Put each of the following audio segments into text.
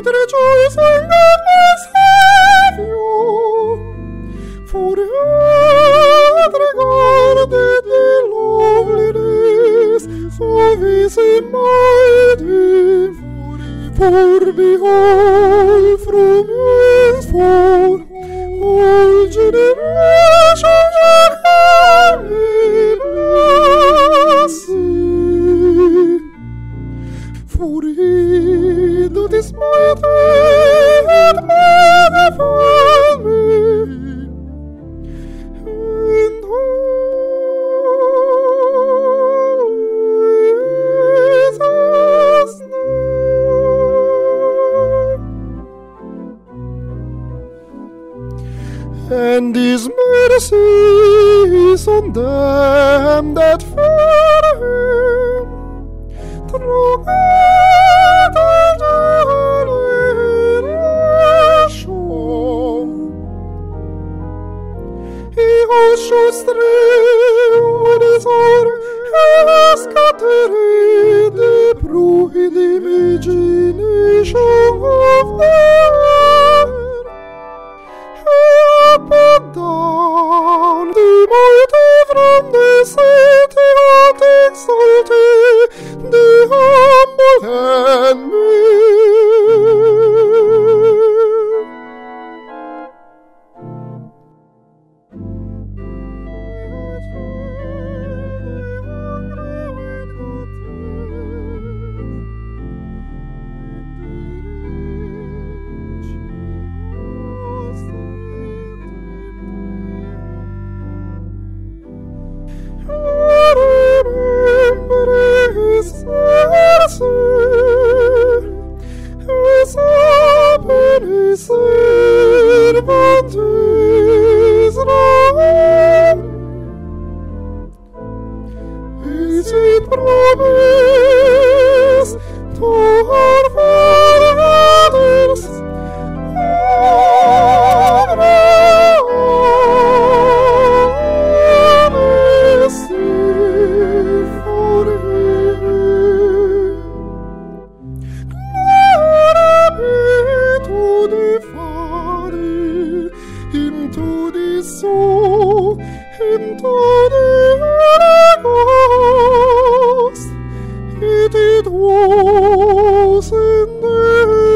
rejoice in God my Savior, for he hath regarded the lowliness of his mighty. For behold, from henceforth all generations shall call me blessed. For he that is mighty hath magnified me, and holy is his name. And his mercy is on them that fear him, through generation. He also strewed his arm, has scattered the broad imagination of the earth. He put down the mighty from the city, hath exalted the humble and meek. Servant Israel, is it promised to our fathers, Abraham, is it for him? Glory be to the Father, him to the Son, him to the Holy Ghost. It was in the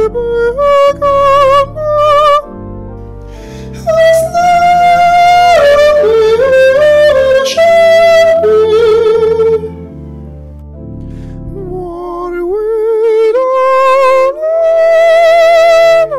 beginning, as now it shall be, world without end.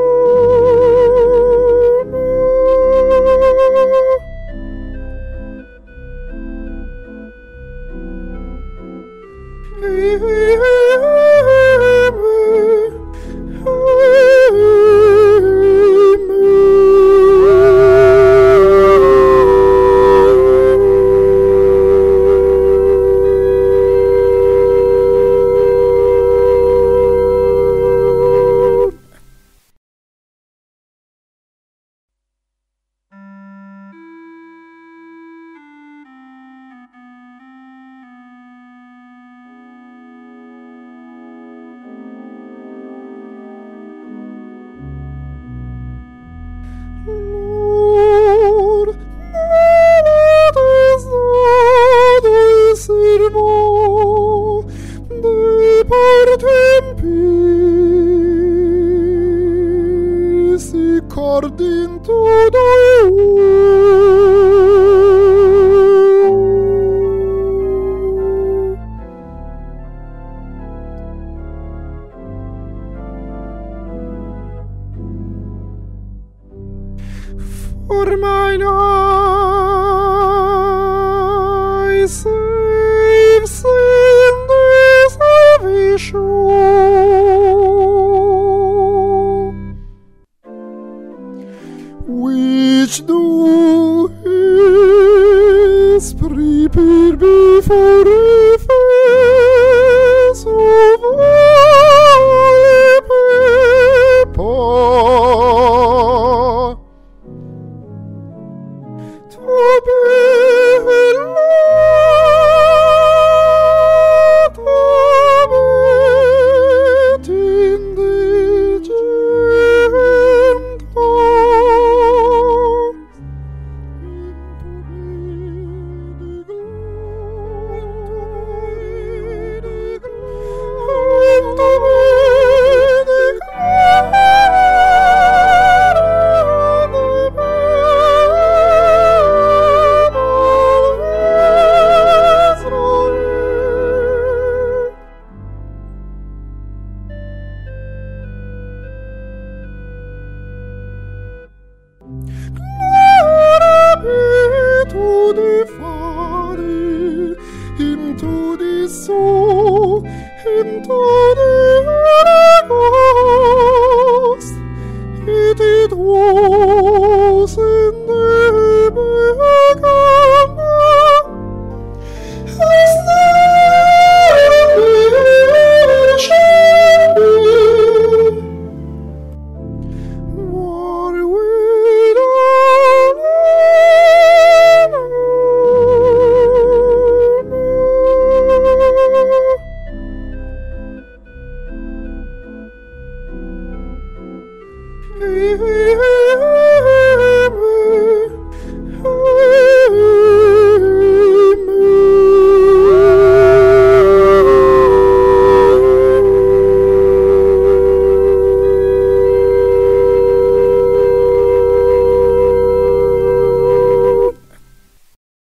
Lord, what is the servo? Depart in peace, according to thy will. For mine eyes have seen the salvation, which thou hast prepared before the face of all people.